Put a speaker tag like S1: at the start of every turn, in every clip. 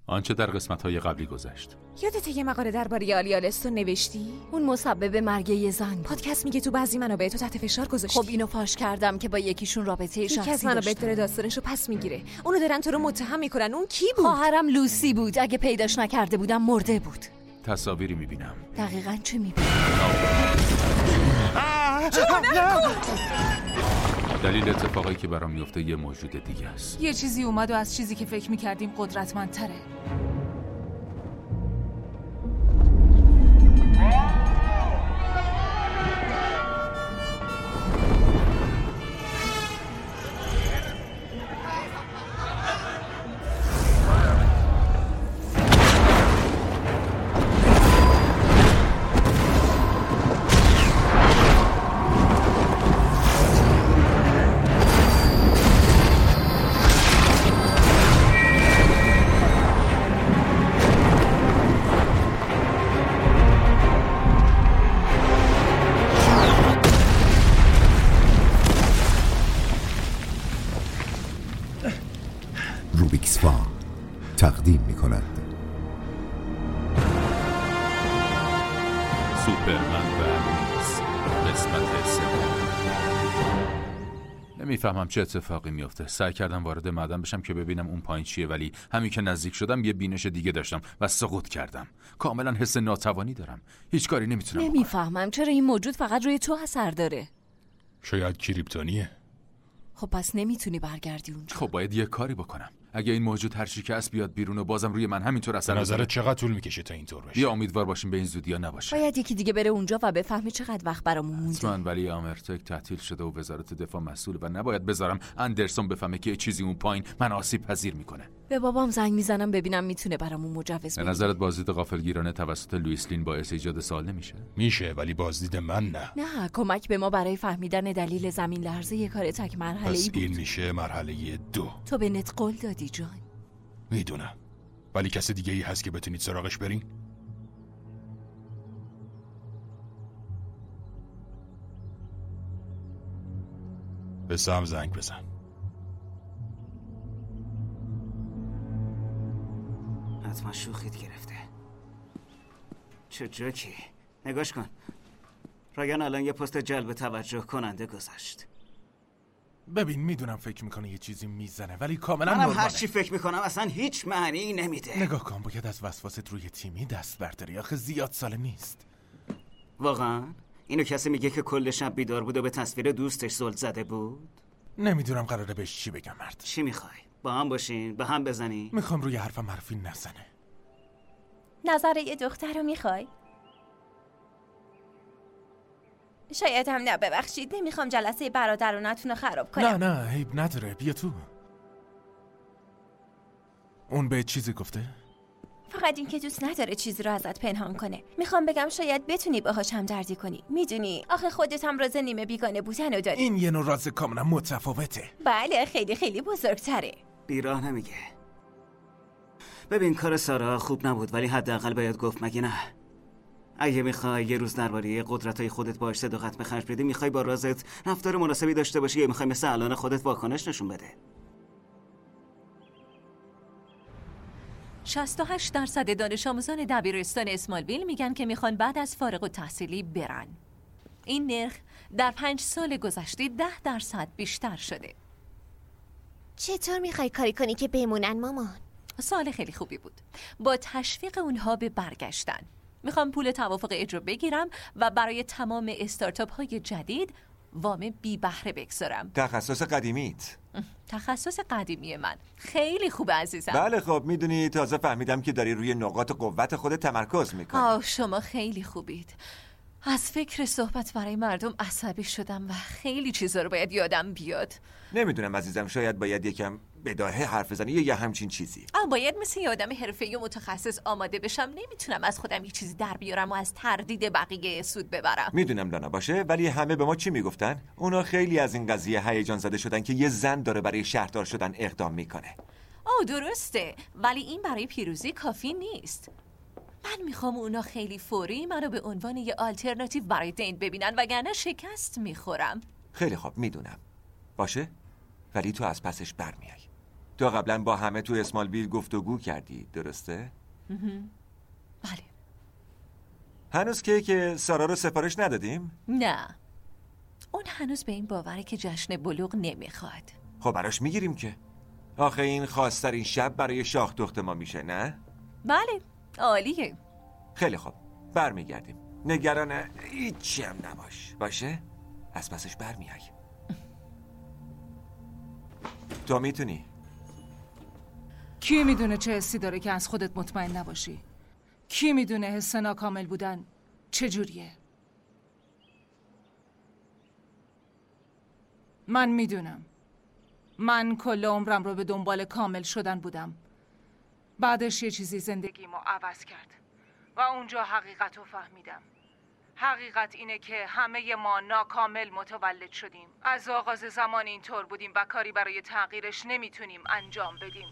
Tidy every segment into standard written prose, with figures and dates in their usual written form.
S1: آنچه در قسمت‌های قبلی گذشت.
S2: یادته یه مقاله درباره آلیالستون نوشتی؟
S3: اون مسبب مرگ یه زن.
S2: پادکست میگه تو بعضی منابع تو تحت فشار گذاشتی.
S3: خب اینو فاش کردم که با یکیشون رابطه شخصی
S2: یکی از منابع داره داستانشو پس میگیره. اونو دارن تو رو متهم میکنن. اون کی بود؟
S3: خواهرم لوسی بود. اگه پیداش نکرده بودم مرده بود.
S1: تصاویری میبینم.
S3: دقیقاً چه میبینم؟
S1: دلیل اتفاقی که برام میفته یه موجود دیگه است.
S4: یه چیزی اومد و از چیزی که فکر میکردیم قدرتمندتره.
S5: روبیکس فان تقدیم می‌کند
S1: سوپرمن و لوئیس قسمت 3. نمیفهمم چه اتفاقی میفته. سعی کردم وارد معدن بشم که ببینم اون پایین چیه، ولی همین که نزدیک شدم یه بینش دیگه داشتم و سقوط کردم. کاملا حس ناتوانی دارم. هیچ کاری نمیتونم بکنم.
S3: نمیفهمم چرا این موجود فقط روی تو اثر داره.
S6: شاید کریپتونیه.
S3: خب پس نمیتونی برگردی اونجا.
S1: خب باید یه کاری بکنم. اگه این موجود هر چی که هست بیاد بیرون و بازم روی من همینطور اثر بذاره.
S6: نظرت چقدر طول میکشه تا اینطور بشه؟
S1: بیا امیدوار باشیم به این زودیا نباشه.
S3: باید یکی دیگه بره اونجا و بفهمه چقدر وقت برامون مونده.
S1: حتما، ولی آمرتک تعطیل شده و وزارت دفاع مسئول و نباید بذارم اندرسون بفهمه که چیزی اون پایین من آسیب پذیر میکنه.
S3: به بابام زنگ میزنم ببینم میتونه برامون مجوز بده.
S1: به نظرت بازدید غافلگیرانه توسط لوئیس لین باعث ایجاد سوال نمیشه؟
S6: میشه، ولی بازدید من
S3: نه، کمک به ما برای فهمیدن دلیل زمین لرزه یه کار تک مرحله‌ای بود.
S6: این میشه مرحله 2.
S3: تو به نت قول دادی جان.
S6: میدونم، ولی کسی دیگه ای هست که بتونید سراغش برین؟ به سام زنگ بزن.
S7: حتما شوخیت گرفته. چه جوکی. نگاش کن. رایان الان یه پست جلب توجه کننده گذاشت.
S8: ببین میدونم فکر میکنه یه چیزی میزنه، ولی کاملا
S7: منم
S8: نرماله.
S7: هر چی فکر میکنم اصلا هیچ معنی نمیده.
S8: نگاه کن، باید از وسواست روی تیمی دست برداری. آخه زیاد ساله نیست.
S7: واقعا؟ اینو کسی میگه که کل شب بیدار بود و به تصویر دوستش زل زده بود؟
S8: نمیدونم قراره بهش چی بگم. مرد
S7: چی میخوای؟ با هم باشین؟ با هم بزنی؟
S8: میخوام روی حرفم حرفی نزنه.
S9: نظر یه دختر رو میخوای؟ شاید هم نه. ببخشید، نمیخوام جلسه برادرانتون رو خراب کنم.
S8: نه عیب نداره، بیا تو. اون به چیزی گفته؟
S9: فقط این که دوست نداره چیزی رو ازت پنهان کنه. میخوام بگم شاید بتونی باهاش همدردی کنی. میدونی آخه خودت هم راز نیمه بیگانه بودن رو داری.
S8: این یه نوع راز کاملا متفاوته.
S9: بله، خیلی خیلی بزرگتره.
S7: بیراه نمیگه. ببین کار سارا خوب نبود، ولی حداقل باید گفت، مگه نه؟ اگه میخوای یه روز درباره قدرت‌های خودت باهاش صداقت به خرج بدی، میخوای با رازت رفتار مناسبی داشته باشی یا میخوای مثل الان خودت واکنش نشون بده؟
S10: 68% دانش آموزان دبیرستان اسمالویل میگن که میخوان بعد از فارغ التحصیلی برن. این نرخ در 5 سال گذشته 10% بیشتر شده.
S11: چطور میخوای کاری کنی که بمونن مامان؟
S10: سوال خیلی خوبی بود. با تشویق اونها به برگشتن. میخوام پول توافق اجرا بگیرم و برای تمام استارتاپ های جدید وام بی بهره بگذارم.
S12: تخصص قدیمیت؟
S10: تخصص قدیمی من خیلی خوبه عزیزم.
S12: بله خب میدونی تازه فهمیدم که داری روی نقاط قوت خودت تمرکز میکنی.
S10: شما خیلی خوبید. از فکر صحبت برای مردم عصبی شدم و خیلی چیزا رو باید یادم بیاد.
S12: نمیدونم عزیزم، شاید باید یکم بداهه حرف بزنی یا همچین چیزی.
S10: باید مثل یه آدم حرفه‌ای و متخصص آماده بشم. نمیتونم از خودم یه چیزی در بیارم و از تردید بقیه سود ببرم.
S12: میدونم لانا باشه، ولی همه به ما چی میگفتن؟ اونا خیلی از این قضیه هیجان زده شدن که یه زن داره برای شهردار شدن اقدام میکنه.
S10: درسته، ولی این برای پیروزی کافی نیست. من میخوام اونا خیلی فوری منو به عنوان یه آلترناتیو برای دین ببینن، وگرنه شکست میخورم.
S12: خیلی خوب میدونم باشه، ولی تو از پسش برمیای. تو قبلا با همه تو اسمالویل گفتگو کردی، درسته؟
S10: بله.
S12: هنوز که سارا رو سفارش ندادیم؟
S10: نه، اون هنوز به این باوره که جشن بلوغ نمیخواد.
S12: خب براش میگیریم که. آخه این خاص‌ترین شب برای شاخ دخت ما میشه، نه؟
S10: بله، عالیه.
S12: خیلی خوب، برمیگردیم. نگران هیچی هم نباش، باشه؟ از پسش برمیای. تو میتونی.
S4: کی میدونه چه حسی داره که از خودت مطمئن نباشی؟ کی میدونه حس ناکامل بودن چجوریه؟ من میدونم. من کل عمرم رو به دنبال کامل شدن بودم. بعدش یه چیزی زندگیمو عوض کرد و اونجا حقیقت رو فهمیدم. حقیقت اینه که همه ما ناکامل متولد شدیم. از آغاز زمان اینطور بودیم و کاری برای تغییرش نمیتونیم انجام بدیم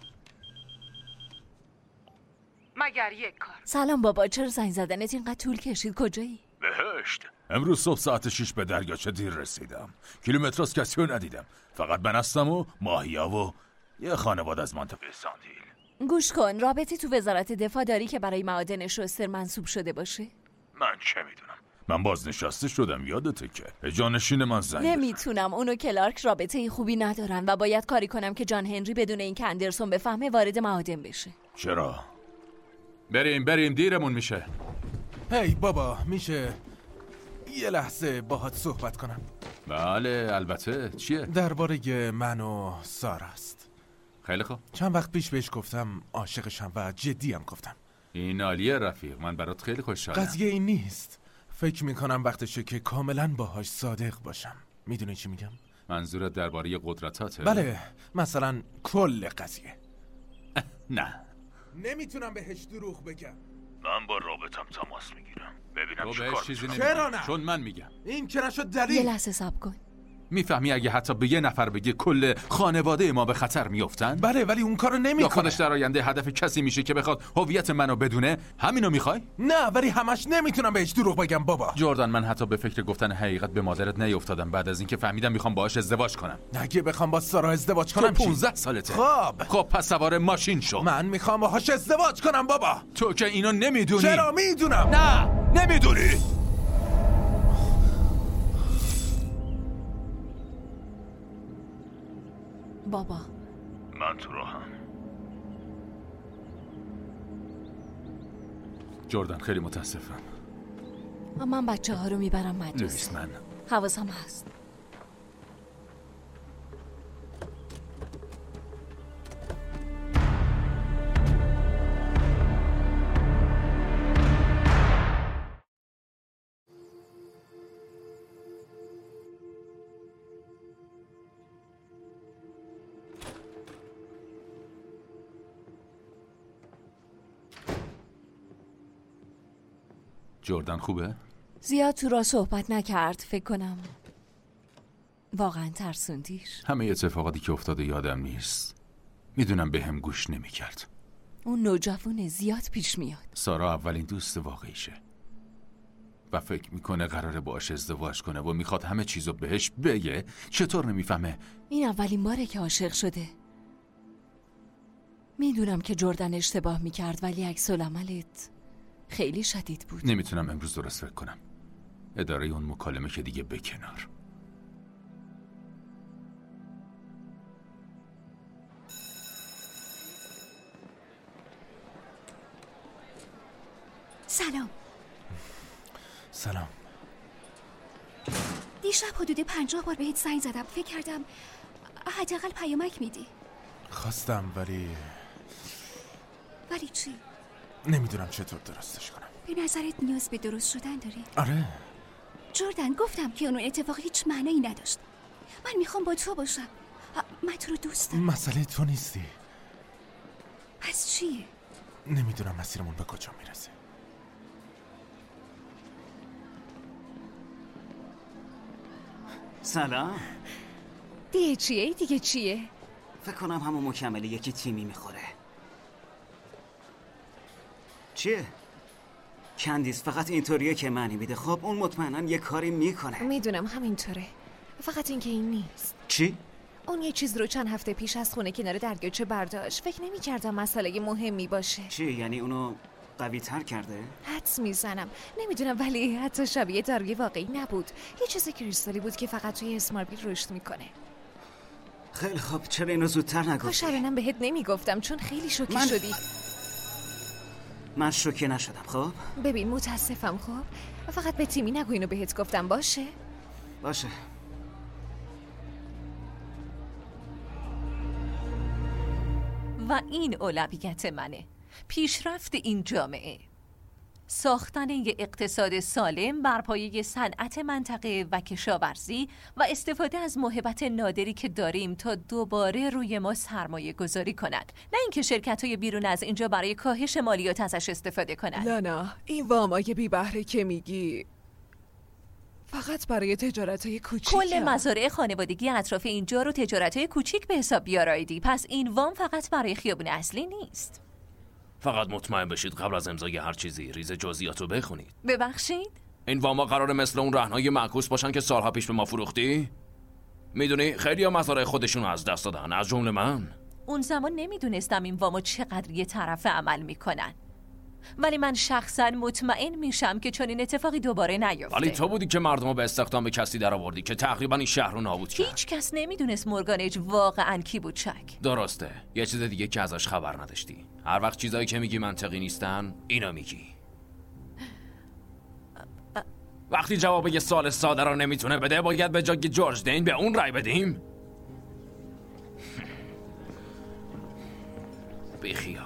S4: مگر یک کار.
S3: سلام بابا، چرا زنگ زدنت اینقدر طول کشید؟ کجایی؟
S1: بهشت. امروز صبح ساعت 6 به دریاچه دیر رسیدم. کیلومتراس کسی رو ندیدم. فقط من هستم و ماهیا و یه خانواده از منطقه ساندیل.
S3: گوش کن، رابطه تو وزارت دفاع داری که برای معادن شوستر منصوب شده باشه؟
S1: من چه میدونم؟ من بازنشسته شدم، یادته که جانشین من زنگ
S3: نمیتونم. اونو کلارک رابطه خوبی ندارن و باید کاری کنم که جان هنری بدون اینکه اندرسون بفهمه وارد معادن بشه.
S1: چرا؟ بریم دیرمون میشه.
S8: هی بابا، میشه یه لحظه باهات صحبت کنم؟
S1: بله البته. چیه؟
S8: درباره من و ساراست.
S1: خیلی خوب.
S8: چند وقت پیش بهش گفتم عاشقشم و جدیم گفتم.
S1: این عالیه رفیق، من برات خیلی خوشحالم.
S8: قضیه این نیست. فکر میکنم وقتشه که کاملا باهاش صادق باشم. میدونی چی میگم؟
S1: منظورت درباره قدرتاته؟
S8: بله، مثلا کل قضیه.
S1: نه،
S8: نمیتونم بهش دروغ بگم.
S1: من با رابطم تماس میگیرم ببینم
S8: تو
S1: بهش چیزی
S8: چرا نه؟
S1: چون من میگم.
S8: این که نشد دلیل.
S3: یه لحظه صبر کن.
S1: میفهمی اگه حتی به یه نفر بگه کل خانواده ما به خطر میافتن؟
S8: بله، ولی اون کارو نمیکنه.
S1: یا خودش در آینده هدف کسی میشه که بخواد هویت منو بدونه؟ همینو میخوای؟
S8: نه، ولی همش نمیتونم بهش دروغ بگم بابا.
S1: جردن، من حتی به فکر گفتن حقیقت به مادرت نیافتادم بعد از اینکه فهمیدم میخوام باهاش ازدواج کنم.
S8: اگه بخوام با سارا ازدواج کنم
S1: تو 15 سالته. خب پس سوار ماشین شو.
S8: من میخوام باهاش ازدواج کنم بابا.
S1: تو که اینو نمیدونی.
S8: چرا میدونم؟
S1: نه نمیدونی.
S3: بابا
S1: من تو راهم. جردن خیلی متاسفم.
S3: من بچه ها رو میبرم مدرسه.
S1: لوئیس، من
S3: حواسم هست.
S1: جردن خوبه؟
S3: زیاد تو را صحبت نکرد. فکر کنم واقعا ترسوندیش.
S1: همه اتفاقاتی که افتاده یادم نیست. میدونم به هم گوش نمیکرد.
S3: اون نوجوان زیاد پیش میاد.
S1: سارا اولین دوست واقعیشه و فکر میکنه قراره باهاش ازدواج کنه و میخواد همه چیزو بهش بگه. چطور نمیفهمه؟
S3: این اولین باره که عاشق شده. میدونم که جردن اشتباه میکرد ولی عکس العملت خیلی شدید بود.
S1: نمیتونم امروز درست فکر کنم. اداره اون مکالمه که دیگه بکنار.
S11: سلام.
S13: دیشب حدود 50 بار بهت زنگ زدم. فکر کردم حداقل پیامک میدی.
S8: خواستم
S13: ولی چی؟
S8: نمیدونم چطور درستش کنم.
S13: به نظرت نیاز به درست شدن داری؟
S8: آره.
S13: جردن، گفتم که اون اتفاق هیچ معنایی نداشت. من میخوام با تو باشم. من تو رو دوست دارم.
S8: مسئله تو نیستی.
S13: پس چیه؟
S8: نمیدونم مسیرمون به کجا میرسه.
S7: سلام.
S3: دیگه چیه؟
S7: فکر کنم همون مکمل یکی تیمی میخوره. چیه؟ کندیس فقط اینطوریه که معنی میده. خب اون مطمئناً یه کاری میکنه.
S2: میدونم همینطوره، فقط اینکه این نیست.
S7: چی؟
S2: اون یه چیز رو چند هفته پیش از خونه کنار دریاچه برداشت. فکر نمی‌کردم مسئله مهمی باشه.
S7: چی یعنی اونو قوی تر کرده؟
S2: حدس میزنم، نمیدونم، ولی حتی شبیه داروی واقعی نبود. یه چیز کریستالی بود که فقط توی اسماربیل رشد میکنه.
S7: خیلی خوب، چرا اینو زودتر نگفتی؟
S2: کاش الانم بهت نمیگفتم چون خیلی شوکه شدی.
S7: من شوکه نشدم. خب
S2: ببین متاسفم. خب فقط به تیمی نگو اینو بهت گفتم. باشه
S10: و این اولویت منه. پیشرفت این جامعه، ساختن یک اقتصاد سالم بر پایه صنعت منطقه و کشاورزی و استفاده از موهبت نادری که داریم تا دوباره روی ما سرمایه گذاری کنند، نه اینکه شرکت‌های بیرون از اینجا برای کاهش مالیات ازش استفاده کنند.
S2: نه این وامای بی بهره که میگی فقط برای تجارت‌های کوچیک.
S10: کل مزارع خانوادگی اطراف اینجا رو تجارت‌های کوچیک به حساب بیارایدی. پس این وام فقط برای خیابون اصلی نیست.
S14: فقط مطمئن بشید قبل از امضای هر چیزی ریز جزئیات رو بخونید.
S10: ببخشید؟
S14: این واما قراره مثل اون رهن‌های معکوس باشن که سالها پیش به ما فروختی؟ میدونی خیلی ها مزارع خودشون رو از دست دادن، از جمله من.
S10: اون زمان نمیدونستم این واما چقدر یه طرفه عمل میکنن، ولی من شخصا مطمئن میشم که چون این اتفاقی دوباره نیفته.
S14: ولی تو بودی که مردم به استخدام کسی در آوردی که تقریبا این شهر رو نابود کرد.
S10: هیچ کس نمیدونست مورگانیج واقعا کی بود. شک
S14: درسته. یه چیز دیگه که ازش خبر نداشتی. هر وقت چیزایی که میگی منطقی نیستن اینا میگی. وقتی جواب یه سوال ساده رو نمیتونه بده باید به جای جورج دین به اون رای بدیم. بیخیال.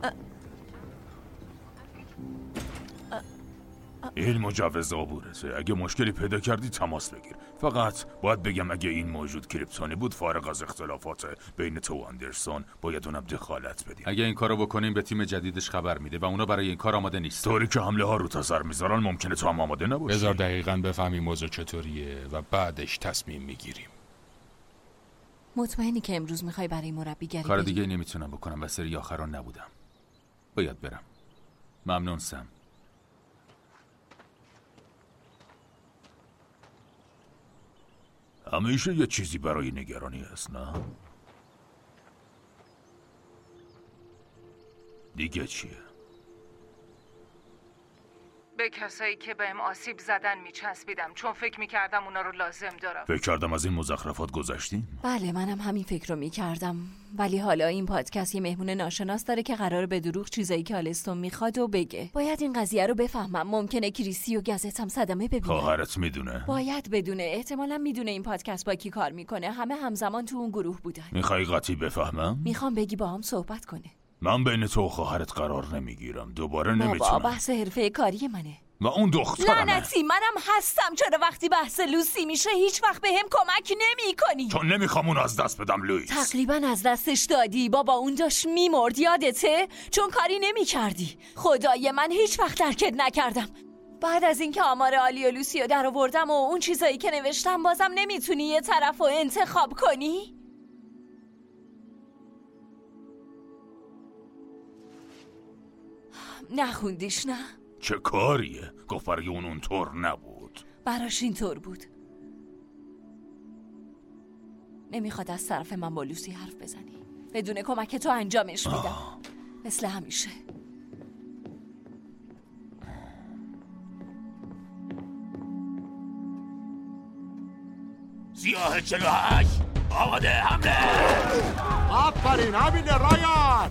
S6: این مجوز عبورته. اگه مشکلی پیدا کردی تماس بگیر. فقط باید بگم اگه این موجود کریپتونی بود، فارغ از اختلافات بین تو و اندرسون، باید اونم دخالت بدیم.
S1: اگه این کارو بکنیم به تیم جدیدش خبر میده و اونا برای این کار آماده نیست.
S6: طوری که حمله ها رو تا سر میذارن ممکنه تو هم آماده نباشی. بذار دقیقاً بفهمیم موضوع چطوریه و بعدش تصمیم میگیریم.
S10: مطمئنی که امروز میخوای برای مربیگری
S1: کار دیگه نمیتونم بکنم و سری آخران نبودم. باید برم. ممنون سم.
S6: همیشه یه چیزی برای نگرانی هست، نه؟ دیگه چیه؟
S4: به کسایی که بهم آسیب زدن میچسبیدم چون فکر میکردم اونا رو لازم دارم.
S6: فکر کردم از این مزخرفات گذشتیم.
S10: بله منم همین فکر رو میکردم، ولی حالا این پادکست یه مهمون ناشناس داره که قراره به دروغ چیزایی که آلستون میخواد و بگه. باید این قضیه رو بفهمم. ممکنه کریسی و گزتم صدمه ببینه.
S6: خواهرت میدونه؟
S10: باید بدونه. احتمالاً میدونه این پادکست با کی کار میکنه. همه همزمان تو اون گروه بودن.
S6: میخوای قطعی بفهمم؟
S10: میخوام بگی با هم صحبت کنه.
S6: من بین تو و خواهرت قرار نمیگیرم. دوباره نمیتونم.
S10: بابا بحث حرفه کاری منه.
S6: و اون دخترمه.
S10: لعنتی منم هستم. چرا وقتی بحث لوسی میشه هیچ وقت به هم کمک نمی کنی؟
S6: چون نمیخوام اون از دست بدم لوئیس.
S10: تقریبا از دستش دادی. بابا اون داشت میمرد، یادته؟ چون کاری نمی کردی. خدای من هیچ وقت درکت نکردم. بعد از اینکه آمار عالی و لوسی رو در آوردم و اون چیزایی که نوشتم بازم نمیتونی یه طرف رو انتخاب کنی؟ نخوندیش نه؟
S6: چه کاریه؟ گفت برای اونطور نبود.
S10: براش اینطور بود. نمیخواد از طرف من با لوسی حرف بزنی. بدون کمک تو انجامش میدم. مثل همیشه.
S14: سیاه 48 آماده حمله.
S15: آفرین همینه رایان.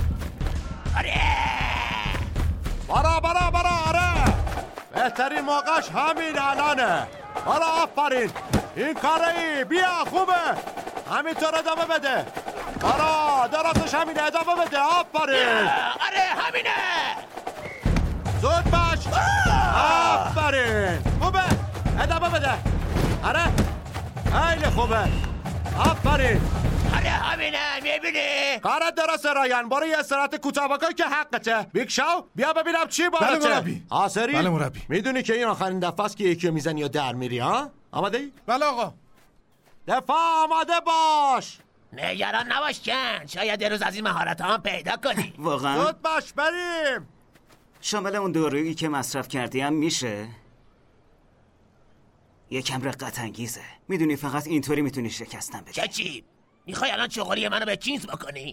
S15: برا آره. بهترین موقعش همین الانه. برا آفرین. این کاری بیا خوبه. همینطور ادامه بده. برا درستش همینه ادامه بده. آفرین.
S14: آره همینه.
S15: زود باش. آفرین. خوبه ادامه بده. آره خیلی خوبه. آفرین.
S14: آره همینه. میبینی؟
S15: کارت درسته رایان. برو یه استراحت کوتاه بکن که حقته. بیگ شو بیا ببینم چی باشه.
S8: بله مربی.
S15: آسری؟
S8: بله مربی.
S15: میدونی که این آخرین دفعه است که یکی میزنی یا در میری ها؟ آماده ای؟
S8: بله آقا.
S15: دفاع آماده باش.
S14: نگران نباش کن. شاید یه روز از این مهارت هم پیدا کنی.
S7: واقعا؟
S15: زود باش بریم.
S7: شامل اون دارویی که مصرف کردی هم میشه؟ یکم رقت انگیزه. میدونی فقط اینطوری میتونی شکستم بدی.
S16: چی؟ میخوای الان چغالی منو به چیز بکنی؟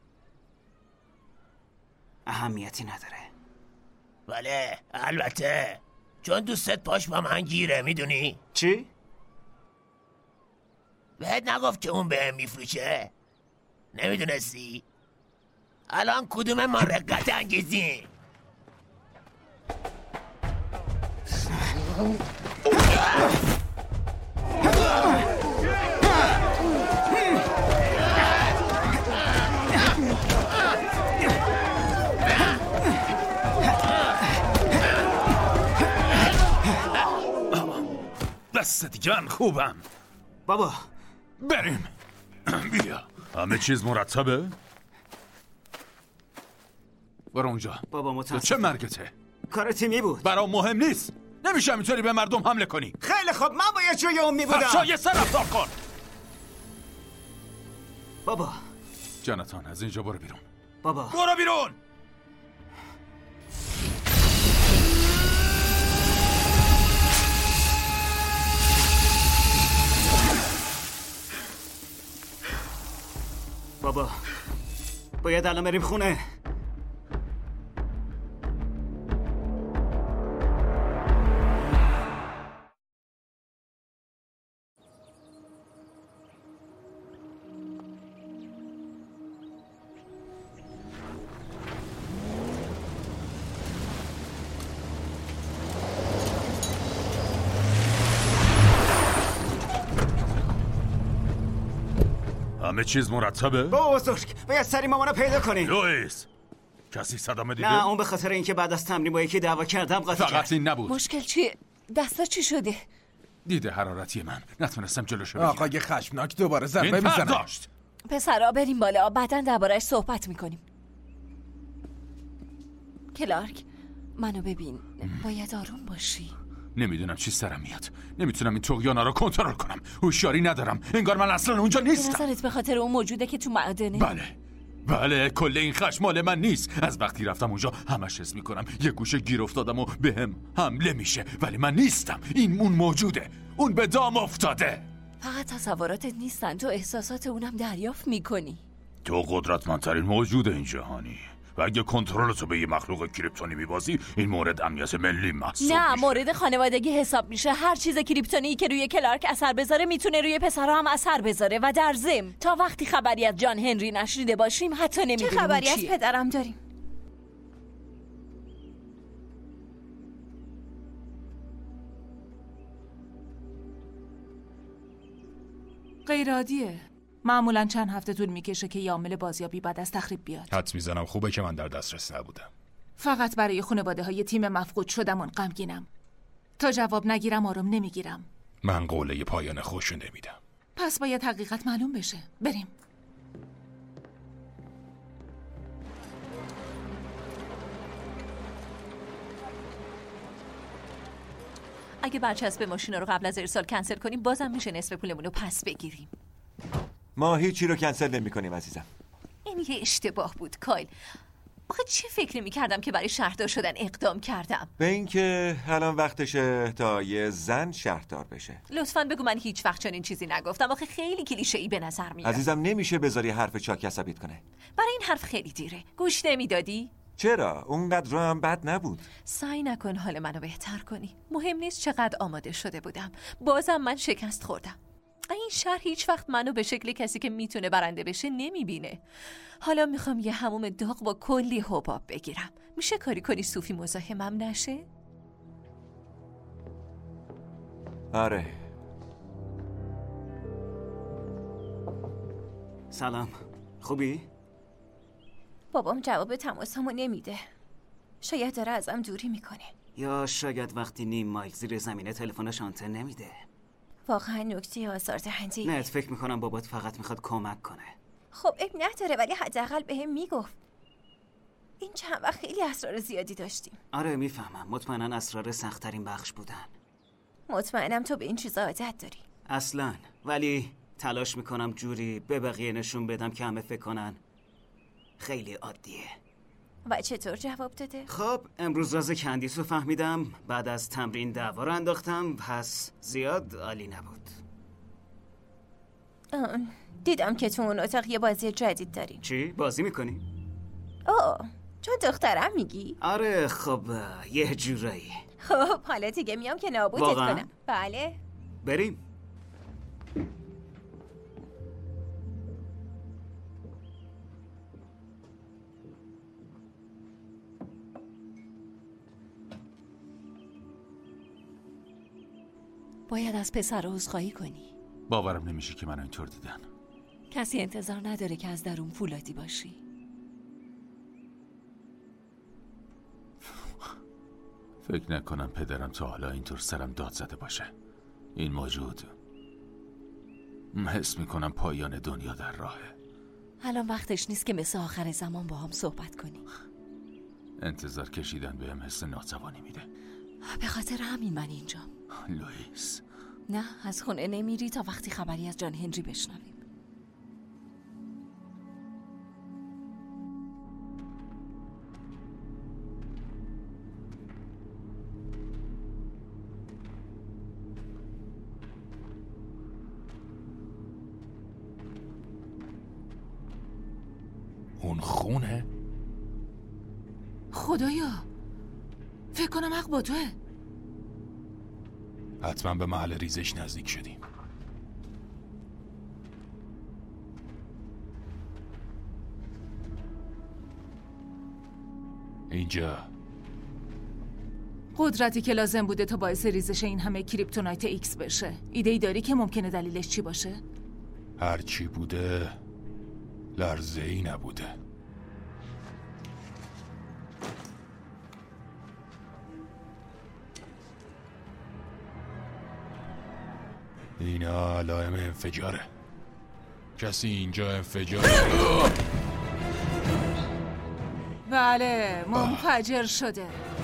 S7: اهمیتی نداره.
S16: بله البته، چون دوستت پاش با من گیره. میدونی؟
S7: چی؟
S16: بهت نگفت که اون بهم میفروشه؟ نمیدونستی؟ الان کدوم ما رقت انگیزی؟
S1: دست دیگه من خوبم.
S7: بابا
S1: بریم. بیا. همه چیز مرتبه؟ برو اونجا.
S7: بابا متاسفم.
S1: چه مرگته؟
S7: کار تیمی بود.
S1: برام مهم نیست. نمیشه اینطوری به مردم حمله کنی.
S7: خیلی خوب، من باید جای اون میبودم.
S1: شایع سر رفتار کن.
S7: بابا
S1: جاناتان از اینجا برو بیرون.
S7: بابا
S1: برو بیرون.
S7: بابا باید الان بریم خونه.
S6: همه چیز مرتبه؟
S7: بابا بزرگ باید سری مامانو پیدا کنی.
S6: لوئیس کسی صدمه دیده؟
S7: نه اون به خاطر اینکه بعد از تمرین با یکی دعوا کردم قاطی کرد.
S1: فقط این نبود.
S3: مشکل چیه؟ دستا چی شده؟
S1: دیده حرارتی من نتونستم جلوشو بگیرم.
S8: آقای خشمناک دوباره ضربه
S1: این
S8: میزنه.
S1: داشت.
S3: پسرا بریم بالا، بعداً درباره‌اش صحبت میکنیم. کلارک منو ببین، باید آروم باشی.
S1: نمیدونم چی سرم میاد. نمیتونم این طغیانا رو کنترل کنم. هوشیاری ندارم. انگار من اصلا اونجا نیستم.
S3: به نظرت به خاطر اون موجوده که تو معدنه؟
S1: بله کل این خشم مال من نیست. از وقتی رفتم اونجا همش حس میکنم یه گوشه گیر افتادم و بهم حمله میشه، ولی من نیستم. اون موجوده. اون به دام افتاده.
S3: فقط تصوراتت نیستن، تو احساسات اونم دریافت میکنی.
S6: تو قدرتمندترین موجود این جهانی و اگه کنترلتو به یه مخلوق کریپتونی میبازی این مورد امنیت ملی محسوب
S3: نه
S6: میشه.
S3: مورد خانوادگی حساب میشه. هر چیز کریپتونی که روی کلارک اثر بذاره میتونه روی پسرها هم اثر بذاره و در ضمن تا وقتی خبری از جان هنری نشنیده باشیم حتی نمیدونیم
S9: چه خبری از پدرم داریم؟
S4: غیر عادیه. معمولا چند هفته طول میکشه که یه عامل بازیابی بعد از تخریب بیاد.
S17: حدس میزنم خوبه که من در دسترس نبودم.
S4: فقط برای خانواده های تیم مفقود شدمون غمگینم. تا جواب نگیرم آروم نمیگیرم.
S17: من قوله پایان خوشو نمیدم.
S4: پس باید حقیقت معلوم بشه. بریم.
S10: اگه برچسب ماشینا رو قبل از ارسال کنسل کنیم بازم میشه نصف پولمون رو پس بگیریم.
S12: ما هیچی رو کنسل نمی کنیم عزیزم.
S10: این یه اشتباه بود کایل. آخه چه فکری میکردم که برای شهردار شدن اقدام کردم؟
S12: به اینکه الان وقتشه تا یه زن شهردار بشه.
S10: لطفاً بگو من هیچ وقت چنین چیزی نگفتم. آخه خیلی کلیشه‌ای به نظر میاد.
S12: عزیزم نمیشه بذاری حرف چاک عصبیت کنه.
S10: برای این حرف خیلی دیره. گوش نمیدادی؟
S12: چرا؟ اونقدر رو هم بد نبود.
S10: سعی نکن حال منو بهتر کنی. مهم نیست چقدر آماده شده بودم، بازم من شکست خوردم. این شهر هیچ وقت منو به شکل کسی که میتونه برنده بشه نمیبینه. حالا میخوام یه حموم داغ با کلی حباب بگیرم. میشه کاری کنی صوفی مزاحمم نشه؟
S12: آره.
S7: سلام، خوبی؟
S9: بابام جواب تماسامو نمیده. شاید داره ازم دوری میکنه.
S7: یا شاید وقتی نیم مایل زیر زمینه تلفنش آنتن نمیده.
S9: واقعا نکته آزاردهنده.
S7: نه فکر میکنم بابات فقط میخواد کمک کنه.
S9: خب اب نداره، ولی حداقل بهم میگفت. این چند وقت خیلی اسرار زیادی داشتیم.
S7: آره میفهمم، مطمئنا اسرار سخت‌ترین بخش بودن.
S9: مطمئنم تو به این چیزا عادت داری.
S7: اصلا، ولی تلاش میکنم جوری به بقیه نشون بدم که همه فکر کنن خیلی عادیه.
S9: و چطور جواب داده؟
S7: خب امروز راز کندیس رو فهمیدم. بعد از تمرین دعوا رو انداختم، پس زیاد عالی نبود.
S9: دیدم که تو اون اتاق یه بازی جدید داریم.
S7: چی؟ بازی میکنی؟
S9: چون دخترم میگی؟
S7: آره خب یه جورایی.
S9: خب حالا دیگه میام که نابودت
S7: واقعا؟
S9: کنم. بله.
S7: بریم.
S3: باید از پسر عذرخواهی کنی.
S1: باورم نمیشه که منو اینطور دیدن.
S3: کسی انتظار نداره که از درون فولادی باشی.
S1: فکر نکنم پدرم تا حالا اینطور سرم داد زده باشه. این موجود حس میکنم پایان دنیا در راهه.
S3: الان وقتش نیست که مثل آخر زمان با هم صحبت کنی.
S1: انتظار کشیدن بهم حس ناتوانی میده.
S3: به خاطر همین من اینجام.
S1: لوئیس،
S3: نه از خونه نمیری تا وقتی خبری از جان هنری بشنویم.
S17: اون خونه؟
S4: خدایا فکر کنم حق با توه.
S17: حتما به محل ریزش نزدیک شدیم. اینجا
S4: قدرتی که لازم بوده تا باعث ریزش این همه کریپتونایت ایکس بشه. ایده‌ای داری که ممکنه دلیلش چی باشه؟
S17: هر چی بوده لرزه‌ای نبوده. اینا علائم انفجاره. کسی اینجا انفجاره؟
S4: بله منفجر شده.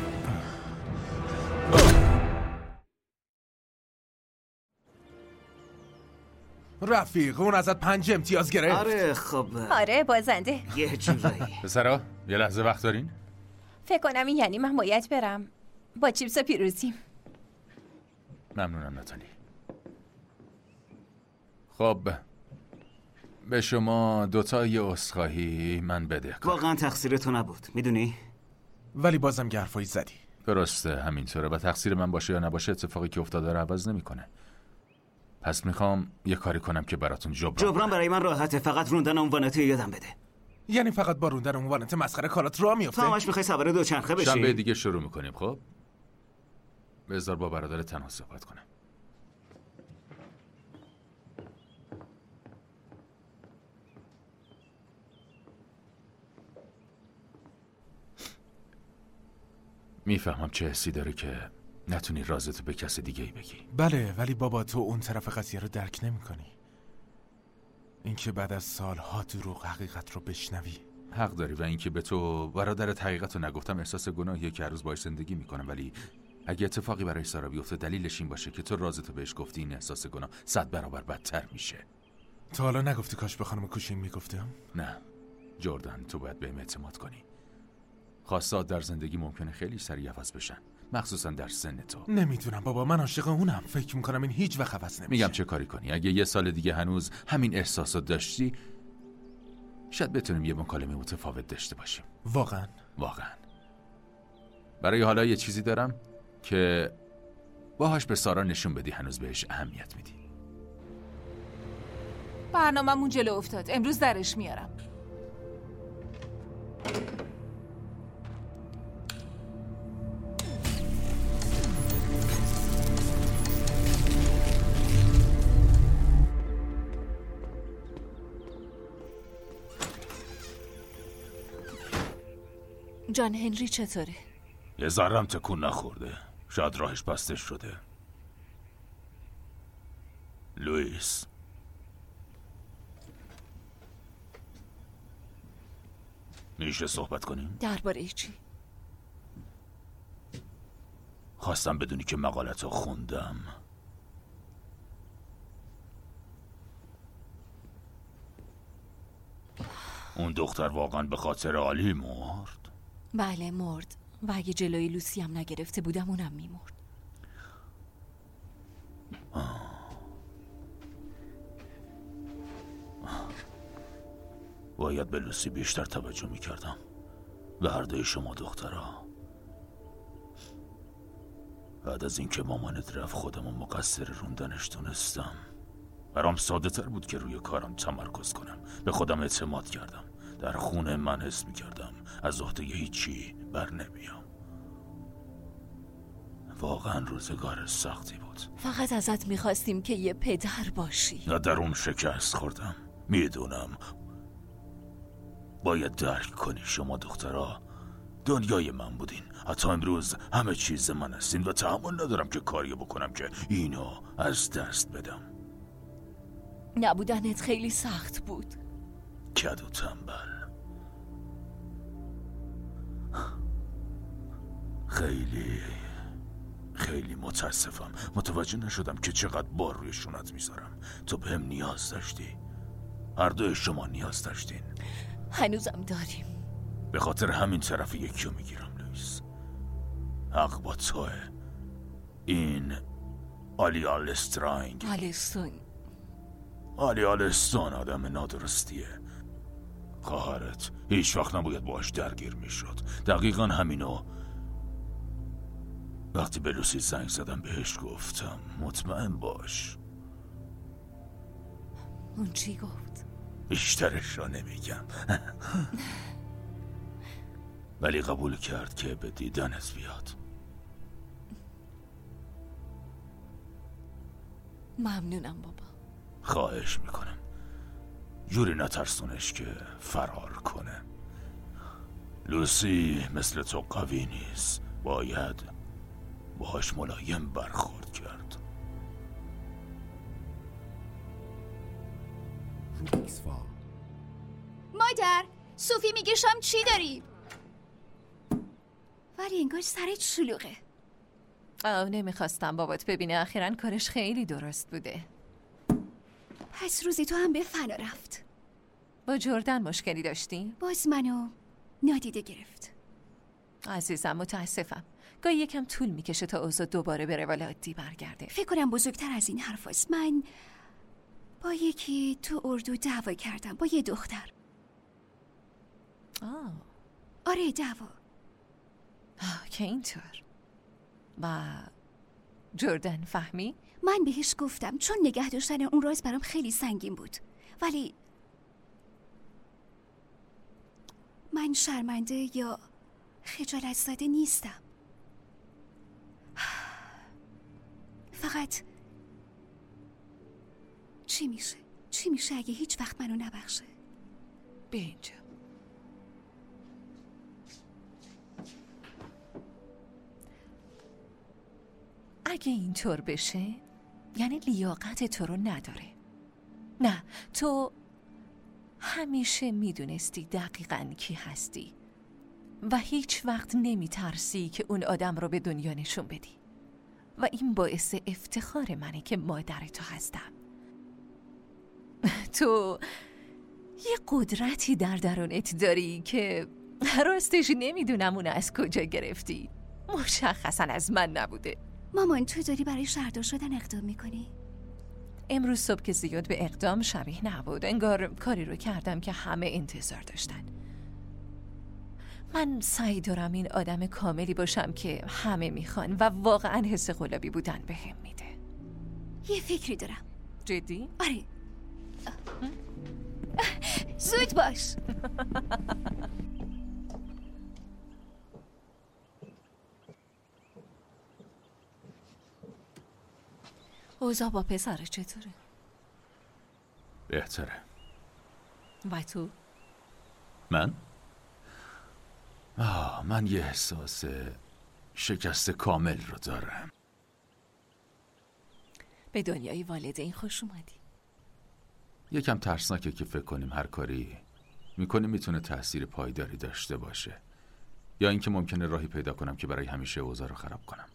S8: رفیق اون ازت 5 امتیاز گرفت.
S7: آره خب
S9: آره بازنده.
S7: یه جورایی.
S1: پسرا یه لحظه وقت دارین؟
S9: فکر کنم این یعنی من باید برم با چیپس و پیروزیم.
S1: ممنونم ناتالی. خب به شما دوتا یه عذرخواهی من بده.
S7: واقعا تقصیر تو نبود میدونی؟
S8: ولی بازم حرفایی زدی.
S1: درسته همینطوره و تقصیر من باشه یا نباشه اتفاقی که افتاده رو عوض نمیکنه. پس میخوام یه کاری کنم که براتون
S7: جبران برای من راحته. فقط روندن عنوانات یادم بده.
S8: یعنی فقط با روندن عنوانات مسخره کارات راه میفته؟
S7: تو همش میخوای سوار دوچرخه بشی؟
S1: شنبه دیگه شروع میکنیم. خب بذار با برادر تنها صحبت کنم. میفهمم چه حسی داره که نتونی رازتو به کس دیگه ای بگی.
S8: بله ولی بابا تو اون طرف قضیه رو درک نمی کنی. اینکه بعد از سالها دروغ حقیقت رو بشنوی.
S1: حق داری و اینکه به تو برادرت حقیقت رو نگفتم احساس گناهیه که هر روز باهاش زندگی میکنم. ولی اگه اتفاقی برای سارا بیفته دلیلش این باشه که تو رازتو بهش گفتی، این احساس گناه 100 برابر بدتر میشه.
S8: تا حالا نگفتی کاش به خانم کوشینگ میگفتم؟
S1: نه جردن، تو باید بهم اعتماد کنی. خواستات در زندگی ممکنه خیلی سریع عوض بشن، مخصوصا در سن تو.
S8: نمیدونم بابا، من عاشق اونم. فکر میکنم این هیچ وقت عوض نمیشه.
S1: میگم چه کاری کنی. اگه یه سال دیگه هنوز همین احساسات داشتی شاید بتونیم یه مکالمه متفاوت داشته باشیم.
S8: واقعا
S1: برای حالا یه چیزی دارم که باهاش به سارا نشون بدی هنوز بهش اهمیت میدی.
S4: برنامه‌مون جلو افتاد. امروز درش میارم.
S3: جان هنری چطوره؟
S6: یه ذرم تکون نخورده. شاید راهش بسته شده. لوئیس، میشه صحبت کنیم؟
S3: درباره چی؟
S6: خواستم بدونی که مقالتو خوندم. اون دختر واقعا به خاطر علی مرد؟
S10: بله مرد و اگه جلوی لوسی هم نگرفته بودم اونم میمرد.
S6: باید به لوسی بیشتر توجه میکردم. به هر دوی شما دخترها. بعد از اینکه مامانت رفت خودمو مقصر روندنش دونستم. برام ساده تر بود که روی کارم تمرکز کنم. به خودم اعتماد کردم. در خونه من حس میکردم از عهده هیچی بر نمیام. واقعا روزگار سختی بود.
S10: فقط ازت میخواستیم که یه پدر باشی.
S6: نه در اون شکست خوردم. میدونم. باید درک کنی شما دخترها دنیای من بودین. حتی امروز همه چیز من هستین و تحمل ندارم که کاری بکنم که اینو از دست بدم.
S10: نبودنت خیلی سخت بود.
S6: کد و تنبل. خیلی متاسفم. متوجه نشدم که چقدر بار روی شونت میذارم. تو بهم نیاز داشتی. هر دوی شما نیاز داشتین.
S10: هنوزم داریم.
S6: به خاطر همین طرف یکیو میگیرم لوئیس. حق با توه. این آلی آلستون آدم نادرستیه. خواهرت هیچ وقت نباید باهاش درگیر میشد. دقیقا همینو وقتی به لوسی زنگ زدم بهش گفتم. مطمئن باش.
S10: اون چی گفت؟
S6: بیشترش رو نمیگم. ولی قبول کرد که به دیدنت بیاد.
S10: ممنونم بابا.
S6: خواهش میکنم جوری نترسونش که فرار کنه. لوسی مثل تو قوی نیست. باید باهاش ملایم برخورد کرد.
S13: مادر، صوفی میگه شام چی داری؟ ولی انگار سرت شلوغه.
S10: نمیخواستم بابات ببینه. اخیراً کارش خیلی درست بوده.
S13: پس روزی تو هم به فنا رفت.
S10: با جردن مشکلی داشتی؟
S13: باز منو نادیده گرفت.
S10: عزیزم متاسفم. گاهی یکم طول میکشه تا اوضاع دوباره به روال عادی برگرده.
S13: فکر کنم بزرگتر از این حرف هست. من با یکی تو اردو دعوا کردم. با یه دختر. آره دعوا.
S10: که اینطور. و جردن فهمی؟
S13: من بهش گفتم چون نگه داشتن اون راز برام خیلی سنگین بود. ولی من شرمنده یا خجالت زده نیستم. فقط چی میشه اگه هیچ وقت منو نبخشه؟
S10: به اینجا. اگه اینطور بشه یعنی لیاقت تو رو نداره. نه، تو همیشه میدونستی دقیقاً کی هستی و هیچ وقت نمیترسی که اون آدم رو به دنیا نشون بدی و این باعث افتخار منه که مادر تو هستم. تو یه قدرتی در درونت داری که راستش نمیدونم اون از کجا گرفتی. مشخصاً از من نبوده.
S13: مامان تو داری برای شهردار شدن اقدام میکنی؟
S10: امروز صبح که زیاد به اقدام شبیه نبود. انگار کاری رو کردم که همه انتظار داشتن. من سعی دارم این آدم کاملی باشم که همه میخوان و واقعا حس غلابی بودن بهم میده.
S13: یه فکری دارم.
S10: جدی؟
S13: آره. زود باش.
S10: اوضاع با پسر چطوره؟
S1: بهتره.
S10: و تو؟
S1: من یه احساس شکست کامل رو دارم.
S10: به دنیای والدین خوش اومدی.
S1: یکم ترسناکه که فکر کنیم هر کاری میکنیم میتونه تأثیر پایداری داشته باشه، یا اینکه ممکنه راهی پیدا کنم که برای همیشه اوضاع رو خراب کنم.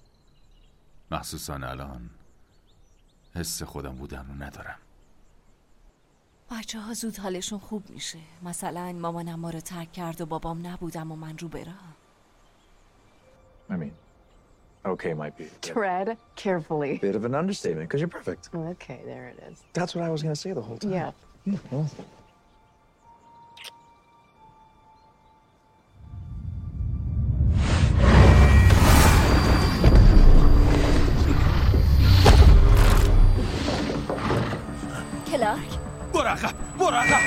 S1: مخصوصا الان حس خودم بودن رو ندارم.
S3: بچه ها زود حالشون خوب میشه. مثلا مامانم ما رو ترک کرد و بابام نبودم و من رو برم.
S18: I mean, okay might be.
S19: Tread carefully.
S18: Bit of an understatement, because you're perfect.
S19: Okay, there it is.
S18: That's what I was going to say the whole time.
S19: Yeah.
S18: Well.
S3: کلارک
S6: برو عقب برو عقب.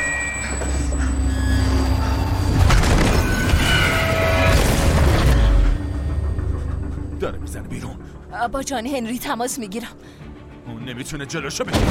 S6: داره میزنه بیرون.
S3: با جان هنری تماس میگیرم.
S6: اون نمیتونه جلوشو بگیره.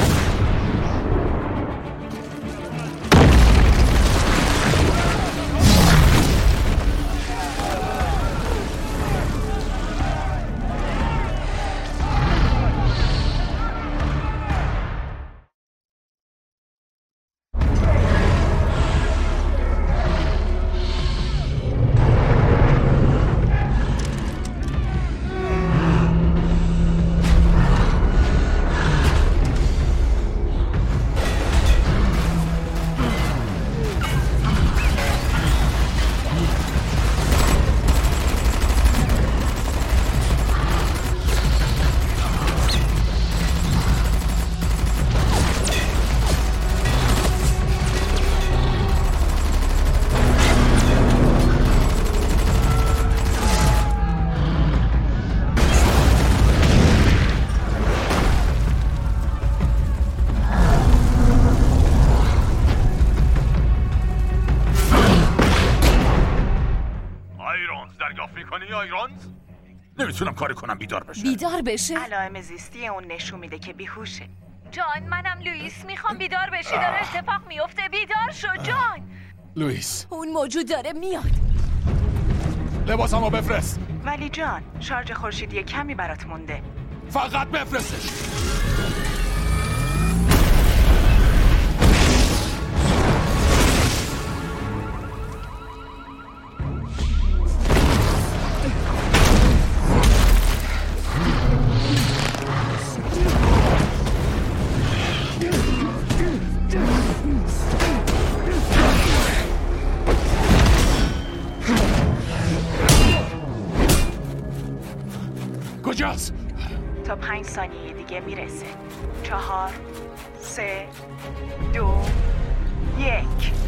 S6: نمیتونم کاری کنم بیدار بشه.
S3: بیدار بشه؟
S4: علائم زیستی اون نشون میده که بیهوشه.
S3: جان منم لوئیس میخوام بیدار بشی. داره اتفاق میفته. بیدار شو جان.
S17: لوئیس
S3: اون موجود داره میاد.
S17: لباسمو بفرست.
S4: ولی جان شارژ خورشیدی کمی برات مونده.
S17: فقط بفرستش. کجاست؟
S4: تا 5 ثانیه دیگه میرسه. 4 3 2 1.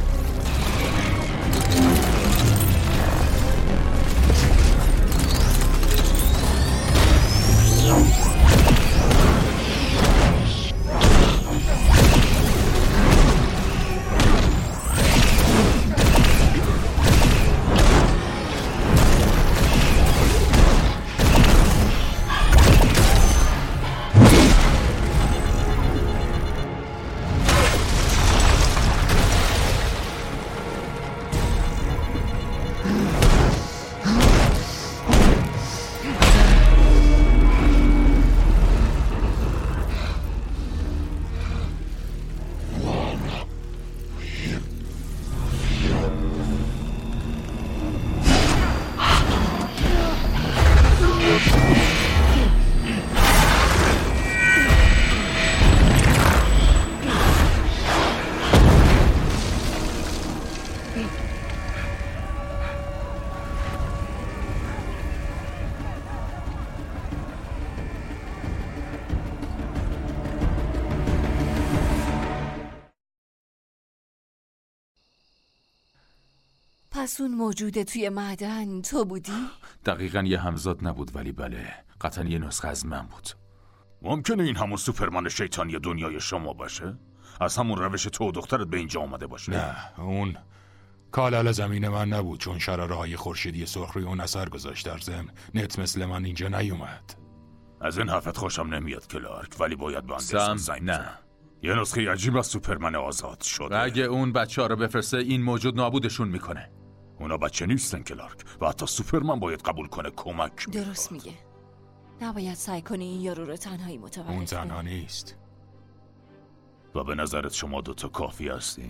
S3: پس اون موجوده توی معدن تو بودی؟
S1: دقیقاً یه همزاد نبود ولی بله، قطعاً یه نسخه از من بود.
S6: ممکنه این همون سوپرمن شیطانی دنیای شما باشه؟ از همون روش تو و دخترت به اینجا آمده باشه؟
S17: نه، اون کالال زمین من نبود، چون شراره‌های خورشیدی سرخ روی اون اثر گذاشت. در ضمن نت مثل من اینجا نیومد.
S6: از این حرفت خوشم نمیاد کلارک، ولی باید به
S1: سم
S6: اندرسون زنگ
S1: نه.
S6: یه نسخه عجیب از سوپرمن آزاد شده.
S1: اگه اون بچه‌ها رو بفرسته این موجود نابودشون میکنه.
S6: اونا بچه نیستن کلارک و حتی سوپرمن باید قبول کنه کمک میکنه.
S3: درست میگه. نباید سعی کنی این یارو رو تنهایی متوقف کنی.
S17: اون تنها نیست.
S6: و به نظرت شما دوتا کافی هستین؟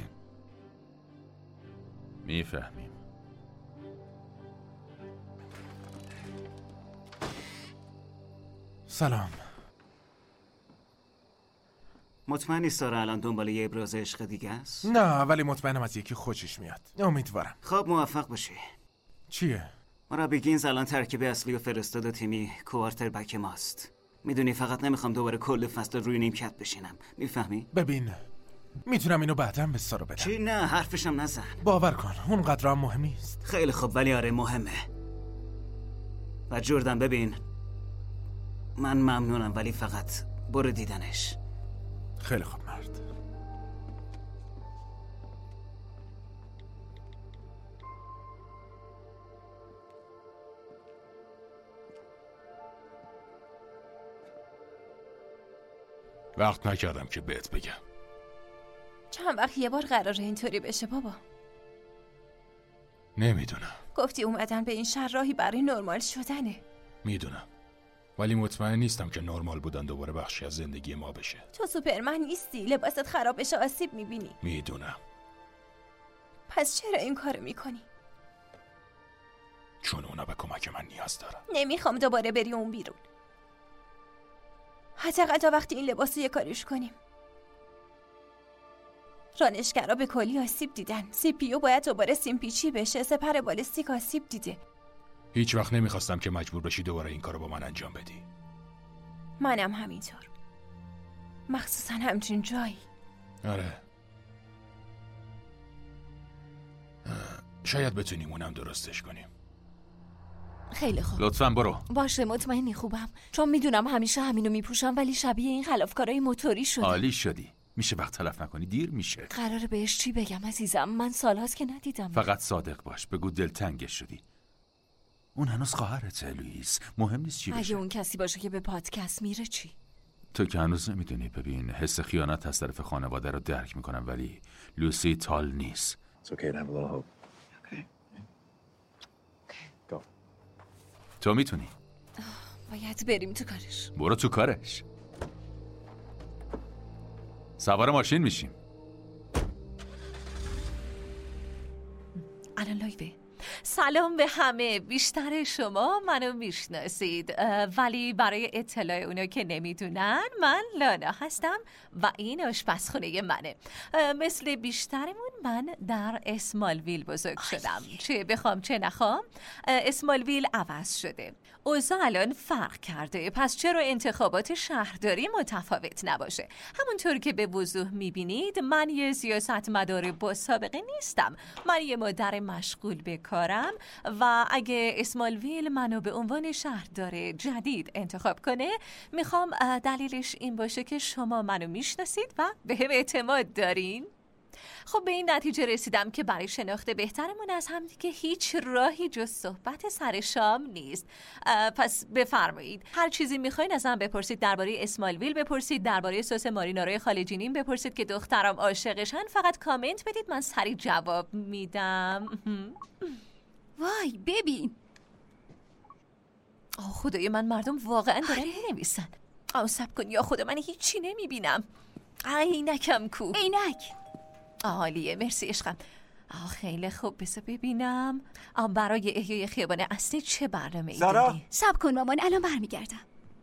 S1: میفهمیم.
S8: سلام.
S7: مطمئنی سارا الان دنبال یه ابراز عشق دیگه است؟
S8: نه، ولی مطمئنم از یکی خوشش میاد. امیدوارم.
S7: خب موفق باشی.
S8: چیه؟
S7: مربی گینز الان ترکیب اصلی و فرستاد تیمی کوارتر بک ماست. میدونی فقط نمیخوام دوباره کل فصل روی نیمکت بشینم. میفهمی؟
S8: ببین، میتونم اینو بعداً به سارا بدم.
S7: چی؟ نه، حرفشم نزن.
S8: باور کن اونقدر هم مهم نیست.
S7: خیلی خوب، ولی آره مهمه. و جردن ببین، من ممنونم ولی فقط برو دیدنش.
S8: خیلی خوب مرد.
S17: وقت نکردم که بهت بگم.
S9: چند وقت یه بار قراره اینطوری بشه بابا؟
S17: نمیدونم.
S9: گفتی اومدن به این شهر راهی برای نرمال شدنه.
S17: میدونم، ولی مطمئن نیستم که نرمال بودن دوباره بخشی از زندگی ما بشه.
S9: تو سوپرمن نیستی، لباست خراب بشه آسیب میبینی.
S17: میدونم.
S9: پس چرا این کارو میکنی؟
S17: چون اونا به کمک من نیاز دارن.
S9: نمیخوام دوباره بری اون بیرون. حداقل تا وقتی این لباسو یه کاریش کنیم. رانشگرا به کلی آسیب دیدن. CPU باید دوباره سیمپیچی بشه. سپر بالستیک آسیب دیده.
S17: هیچ وقت نمیخواستم که مجبور بشی دوباره این کارو با من انجام بدی.
S9: منم همینطور، مخصوصا همچین جایی.
S17: آره، شاید بتونیم اونم درستش کنیم.
S2: خیلی خوب.
S1: لطفاً برو.
S2: باشه، مطمئنی خوبم، چون میدونم همیشه همینو میپوشم ولی شبیه این خلافکارای موتوری شده.
S1: عالی شدی. میشه وقت تلف نکنی، دیر میشه.
S2: قراره بهش چی بگم عزیزم؟ من سالهاست که ندیدم.
S1: فقط صادق باش، بگو دلتنگش شدی. اون هنوز خواهرته لوئیس، مهم نیست چی بشه.
S2: اگه اون کسی باشه که به پادکست میره چی؟
S1: تو که هنوز نمیدونی. ببین، حس خیانت از طرف خانواده رو درک میکنم ولی لوسی تال نیست. تو میتونی.
S2: باید بریم تو کارش.
S1: برو تو کارش. سوار ماشین میشیم.
S10: الان لایوه. سلام به همه. بیشتر شما منو میشناسید، ولی برای اطلاع اونا که نمیدونن، من لانا هستم و این آشپزخونه منه. مثل بیشترمون من در اسمالویل بزرگ شدم. چه بخوام چه نخوام اسمالویل عوض شده. اوضاع الان فرق کرده، پس چرا انتخابات شهرداری متفاوت نباشه؟ همونطور که به وضوح میبینید من یه سیاستمدار با سابقه نیستم. من یه مادر مشغول به کارم و اگه اسمالویل منو به عنوان شهردار جدید انتخاب کنه، میخوام دلیلش این باشه که شما منو میشناسید و بهم اعتماد دارین. خب به این نتیجه رسیدم که برای شناخت بهترمون از هم دیگه هیچ راهی جز صحبت سر شام نیست. پس بفرمایید، هر چیزی میخواین ازم بپرسید. درباره اسمالویل بپرسید، درباره سس مارینارای خالجینیم بپرسید که دخترم عاشقشن. فقط کامنت بدید، من سریع جواب میدم.
S13: وای ببین.
S10: خدای من، مردم واقعا دارن مینویسن. صبر کن، یا خدا من هیچی نمیبینم. عینکم کو؟
S13: عینک.
S10: عالیه، مرسی عشقم. خیلی خوب، بذار ببینم. برای احیای خیابان اصلی چه برنامه‌ای داری؟
S13: صبر کن مامان، الان برمیگردم.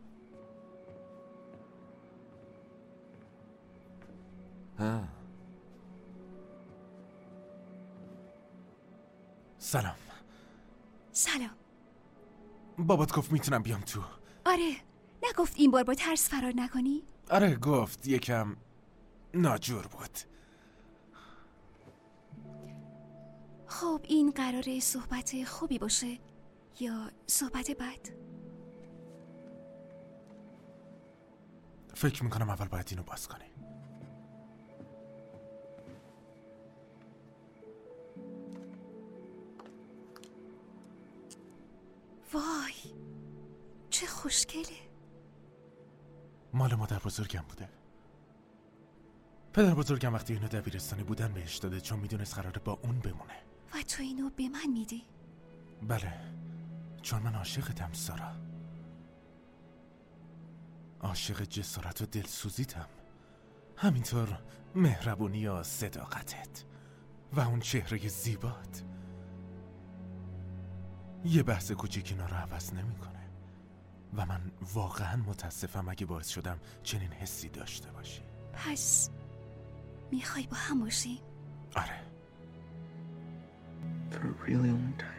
S8: سلام.
S13: سلام.
S8: بابات گفت میتونم بیام تو.
S13: آره، نگفت این بار با ترس فرار نکنی؟
S8: آره گفت، یکم ناجور بود.
S13: خب این قراره صحبت خوبی باشه یا صحبت بد؟
S8: فکر میکنم اول باید اینو باز کنی.
S13: وای چه خوشگله.
S8: مال مادر بزرگم بوده. پدر بزرگم وقتی اینو دبیرستانی بودن بهش داده چون میدونست قراره با اون بمونه.
S13: و تو اینو به من میدی؟
S8: بله، چون من عاشقتم سارا. عاشق جسارت و دلسوزیتم، همینطور مهربونی و صداقتت و اون چهره زیبات. یه بحث کوچیک اینا رو عوض نمیکنه و من واقعا متاسفم اگه باعث شدم چنین حسی داشته باشی.
S13: پس میخوای با هم باشیم؟
S8: آره.
S18: For a really long time.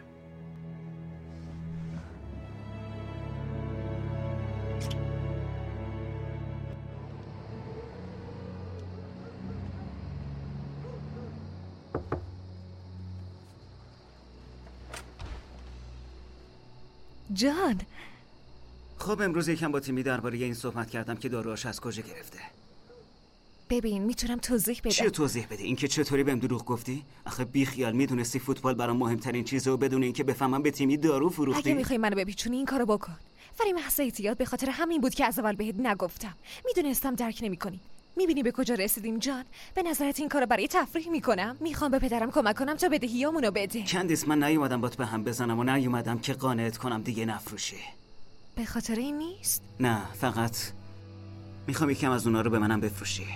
S2: جان،
S7: خب امروز یکم با تیمی درباره این صحبت کردم که داروهاش از کجا گرفته.
S2: ببین میتونم توضیح بدم.
S7: چی توضیح بده؟ اینکه چطوری بهم دروغ گفتی؟ آخه بی خیال میدونستی فوتبال برام مهمترین چیزه و بدون اینکه بفهمم به تیمی دارو فروختی.
S2: اگه میخوای منو بپیچونی این کارو بکن. ولی محض احتیاط به خاطر همین بود که از اول بهت نگفتم. میدونستم درک نمیکنی. میبینی به کجا رسیدیم جان؟ به نظرت این کارو برای تفریح میکنم؟ میخوام به پدرم کمک کنم تا بدهیامونو بده.
S7: کندیس، من نیومدم بات به هم بزنم و نیومدم که قانعت کنم دیگه نفروشی.
S2: به خاطر این نیست؟
S7: نه، فقط میخوام یکم از اونا رو به منم بفروشی.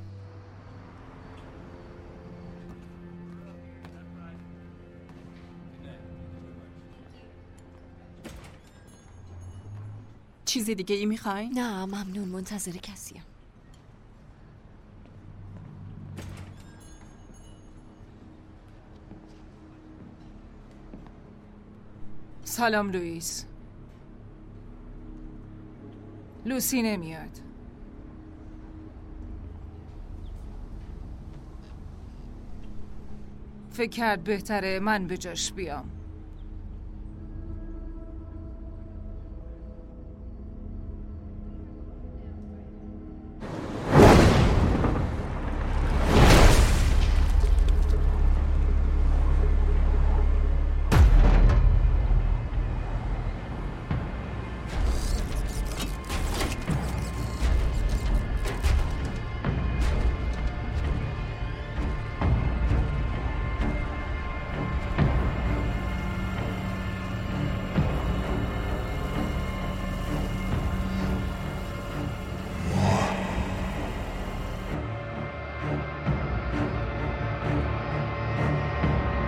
S4: چیزی دیگه ای میخوای؟
S2: نه ممنون، منتظر کسیم.
S4: سلام لوئیس. لوسی نمیاد. فکر کرد بهتره من به جاش بیام.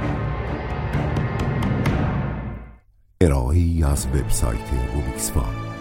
S5: ارائه‌ای از وبسایت روبیکس فان.